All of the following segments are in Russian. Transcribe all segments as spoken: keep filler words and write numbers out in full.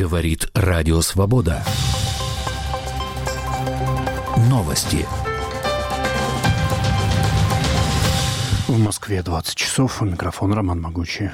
Говорит Радио Свобода. Новости. В Москве двадцать часов. У микрофона Роман Могучий.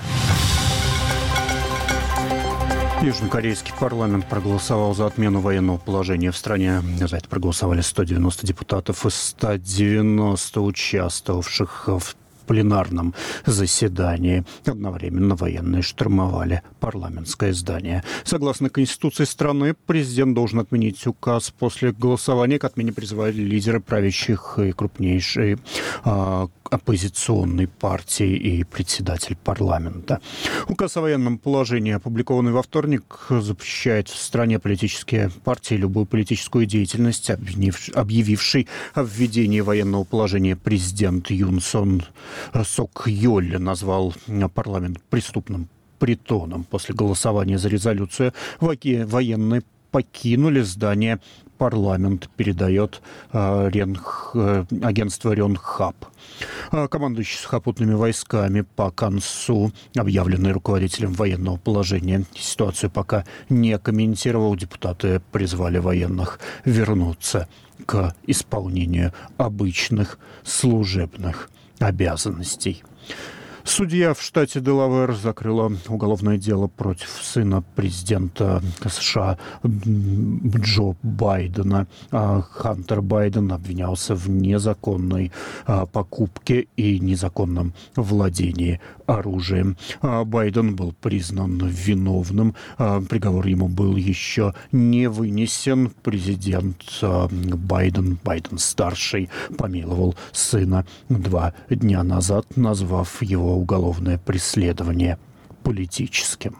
Южнокорейский парламент проголосовал за отмену военного положения в стране. За это проголосовали сто девяносто депутатов из ста девяноста участвовавших в пленарном заседании. Одновременно военные штурмовали парламентское здание. Согласно Конституции страны, президент должен отменить указ. После голосования к отмене призывали лидеры правящих и крупнейшей а, оппозиционной партии и председатель парламента. Указ о военном положении, опубликованный во вторник, запрещает в стране политические партии любую политическую деятельность. Объявивший о введении военного положения президент Юн Сон Сок Йоль назвал парламент преступным притоном. После голосования за резолюцию военные покинули здание. Парламент, передает э, Ренх, э, агентство Ренхап. Э, командующий сухопутными войсками по Кансу, объявленный руководителем военного положения, ситуацию пока не комментировал. Депутаты призвали военных вернуться к исполнению обычных служебных обязанностей. Судья в штате Делавэр закрыла уголовное дело против сына президента США Джо Байдена. Хантер Байден обвинялся в незаконной покупке и незаконном владении оружием. Байден был признан виновным. Приговор ему был еще не вынесен. Президент Байден, Байден-старший, помиловал сына два дня назад, назвав его уголовное преследование политическим.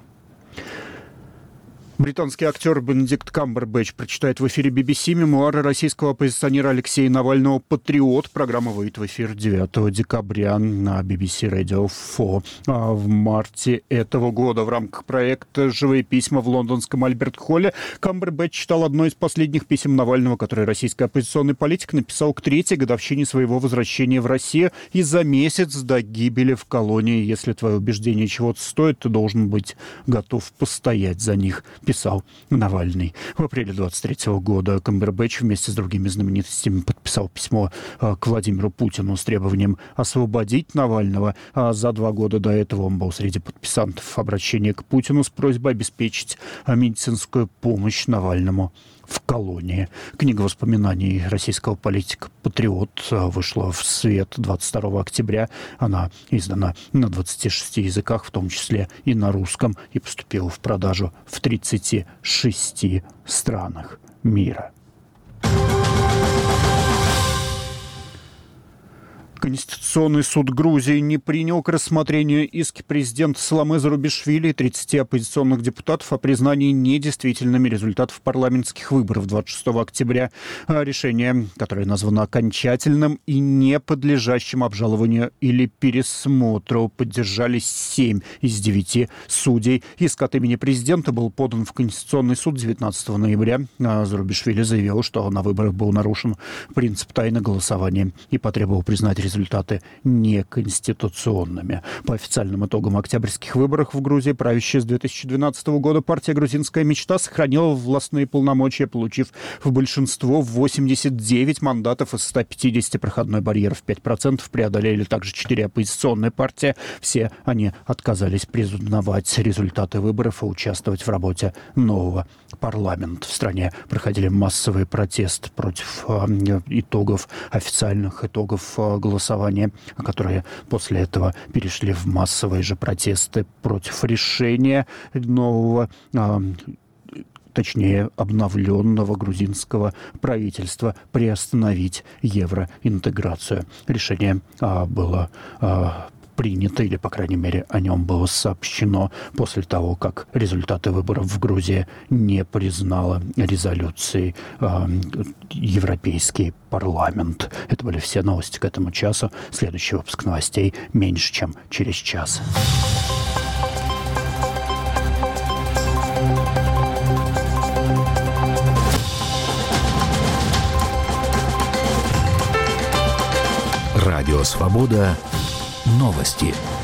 Британский актер Бенедикт Камбербэтч прочитает в эфире би би си мемуары российского оппозиционера Алексея Навального «Патриот». Программа выйдет в эфир девятого декабря на би би си Radio четыре. А в марте этого года в рамках проекта «Живые письма» в лондонском Альберт-Холле Камбербэтч читал одно из последних писем Навального, которое российский оппозиционный политик написал к третьей годовщине своего возвращения в Россию и за месяц до гибели в колонии. «Если твое убеждение чего-то стоит, ты должен быть готов постоять за них», писал Навальный. В апреле двадцать третьего года Камбербэтч вместе с другими знаменитостями подписал письмо к Владимиру Путину с требованием освободить Навального. А за два года до этого он был среди подписантов обращения к Путину с просьбой обеспечить медицинскую помощь Навальному в колонии. Книга воспоминаний российского политика «Патриот» вышла в свет двадцать второго октября. Она издана на двадцати шести языках, в том числе и на русском, и поступила в продажу в тридцати шести странах мира. Конституционный суд Грузии не принял к рассмотрению иски президента Саломе Зурабишвили и тридцати оппозиционных депутатов о признании недействительными результатов парламентских выборов двадцать шестого октября. Решение, которое названо окончательным и не подлежащим обжалованию или пересмотру, поддержали семь из девяти судей. Иск от имени президента был подан в Конституционный суд девятнадцатого ноября. Зурабишвили заявил, что на выборах был нарушен принцип тайны голосования и потребовал признать результаты неконституционными. По официальным итогам октябрьских выборов в Грузии правящая с две тысячи двенадцатого года партия «Грузинская мечта» сохранила властные полномочия, получив в большинство восемьдесят девять мандатов из ста пятидесяти. Проходной барьер в пять процентов преодолели также четыре оппозиционные партии. Все они отказались признавать результаты выборов и участвовать в работе нового парламента. В стране проходили массовые протесты против э, итогов, официальных итогов э, голосования. голосования, которые после этого перешли в массовые же протесты против решения нового, а, точнее, обновленного грузинского правительства приостановить евроинтеграцию. Решение а, было а, принято, или, по крайней мере, о нем было сообщено после того, как результаты выборов в Грузии не признала резолюцией э, Европейский парламент. Это были все новости к этому часу. Следующий выпуск новостей меньше, чем через час. Радио Свобода. Новости.